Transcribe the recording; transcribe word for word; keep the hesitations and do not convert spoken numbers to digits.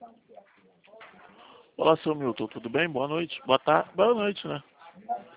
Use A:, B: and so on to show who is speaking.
A: Olá, seu Milton, tudo bem? Boa noite. Boa tarde. Boa noite, né?